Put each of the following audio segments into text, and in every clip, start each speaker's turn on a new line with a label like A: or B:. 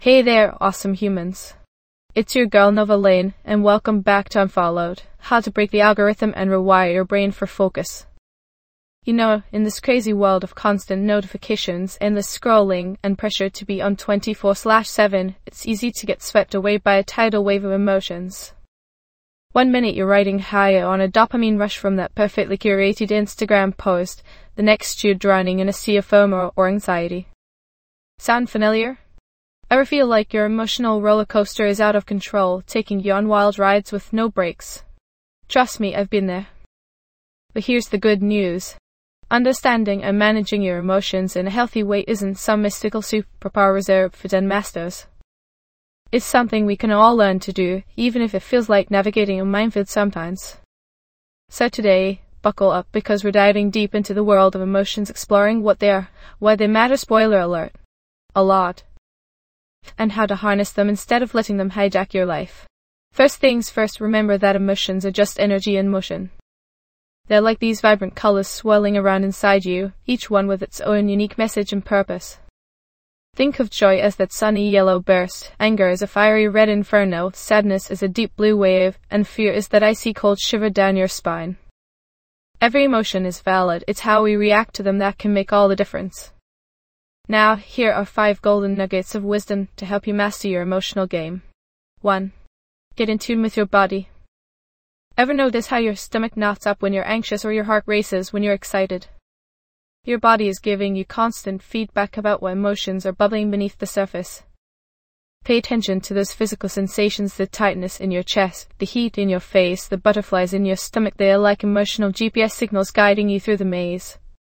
A: Hey there, awesome humans. It's your girl Nova Lane, and welcome back to Unfollowed, how to break the algorithm and rewire your brain for focus. You know, in this crazy world of constant notifications, endless scrolling, and pressure to be on 24/7, it's easy to get swept away by a tidal wave of emotions. 1 minute you're riding high on a dopamine rush from that perfectly curated Instagram post, the next you're drowning in a sea of FOMO or anxiety. Sound familiar? Ever feel like your emotional roller coaster is out of control, taking you on wild rides with no brakes? Trust me, I've been there. But here's the good news. Understanding and managing your emotions in a healthy way isn't some mystical superpower reserved for den masters. It's something we can all learn to do, even if it feels like navigating a minefield sometimes. So today, buckle up because we're diving deep into the world of emotions, exploring what they are, why they matter, spoiler alert, a lot, and how to harness them instead of letting them hijack your life. First things first, remember that emotions are just energy in motion. They're like these vibrant colors swirling around inside you, each one with its own unique message and purpose. Think of joy as that sunny yellow burst, anger as a fiery red inferno, sadness as a deep blue wave, and fear is that icy cold shiver down your spine. Every emotion is valid, it's how we react to them that can make all the difference. Now, here are 5 golden nuggets of wisdom to help you master your emotional game. 1. Get in tune with your body. Ever notice how your stomach knots up when you're anxious or your heart races when you're excited? Your body is giving you constant feedback about what emotions are bubbling beneath the surface. Pay attention to those physical sensations, the tightness in your chest, the heat in your face, the butterflies in your stomach. They are like emotional GPS signals guiding you through the maze.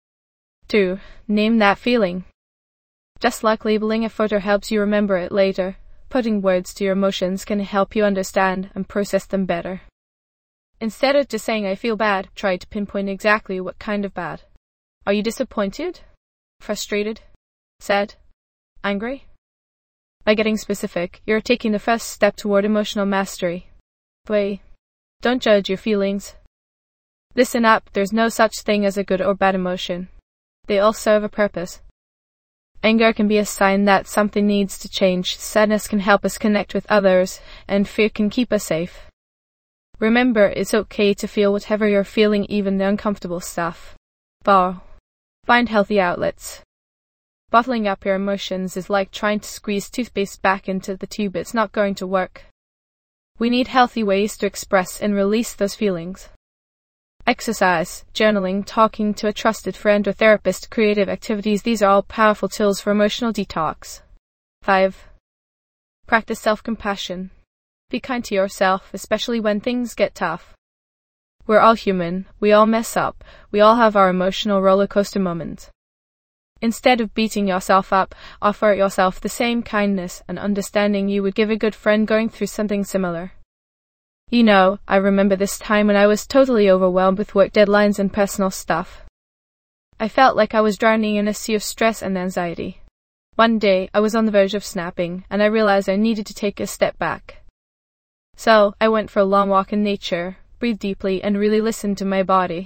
A: 2. Name that feeling. Just like labeling a photo helps you remember it later, putting words to your emotions can help you understand and process them better. Instead of just saying I feel bad, try to pinpoint exactly what kind of bad. Are you disappointed? Frustrated? Sad? Angry? By getting specific, you're taking the first step toward emotional mastery. 3. Don't judge your feelings. Listen up, there's no such thing as a good or bad emotion. They all serve a purpose. Anger can be a sign that something needs to change, sadness can help us connect with others, and fear can keep us safe. Remember, it's okay to feel whatever you're feeling, even the uncomfortable stuff. 4. Find healthy outlets. Bottling up your emotions is like trying to squeeze toothpaste back into the tube. It's not going to work. We need healthy ways to express and release those feelings. Exercise, journaling, talking to a trusted friend or therapist, creative activities, these are all powerful tools for emotional detox. 5. Practice self-compassion. Be kind to yourself, especially when things get tough. We're all human, we all mess up, we all have our emotional roller coaster moments. Instead of beating yourself up, offer yourself the same kindness and understanding you would give a good friend going through something similar. You know, I remember this time when I was totally overwhelmed with work deadlines and personal stuff. I felt like I was drowning in a sea of stress and anxiety. One day, I was on the verge of snapping, and I realized I needed to take a step back. So, I went for a long walk in nature, breathed deeply, and really listened to my body.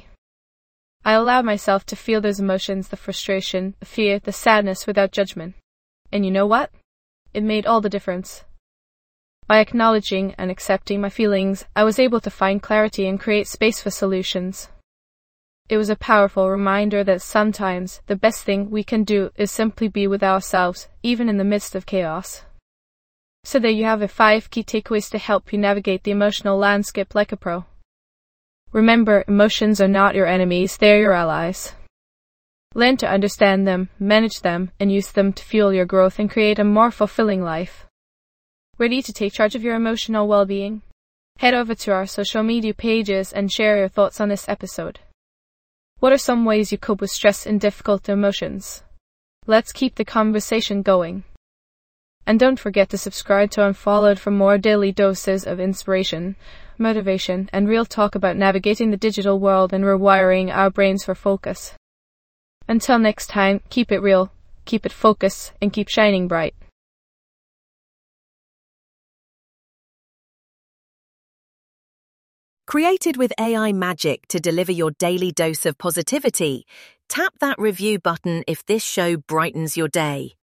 A: I allowed myself to feel those emotions, the frustration, the fear, the sadness, without judgment. And you know what? It made all the difference. By acknowledging and accepting my feelings, I was able to find clarity and create space for solutions. It was a powerful reminder that sometimes the best thing we can do is simply be with ourselves, even in the midst of chaos. So there you have it, 5 key takeaways to help you navigate the emotional landscape like a pro. Remember, emotions are not your enemies, they're your allies. Learn to understand them, manage them, and use them to fuel your growth and create a more fulfilling life. Ready to take charge of your emotional well-being? Head over to our social media pages and share your thoughts on this episode. What are some ways you cope with stress and difficult emotions? Let's keep the conversation going. And don't forget to subscribe to Unfollowed for more daily doses of inspiration, motivation, and real talk about navigating the digital world and rewiring our brains for focus. Until next time, keep it real, keep it focused, and keep shining bright.
B: Created with AI magic to deliver your daily dose of positivity, tap that review button if this show brightens your day.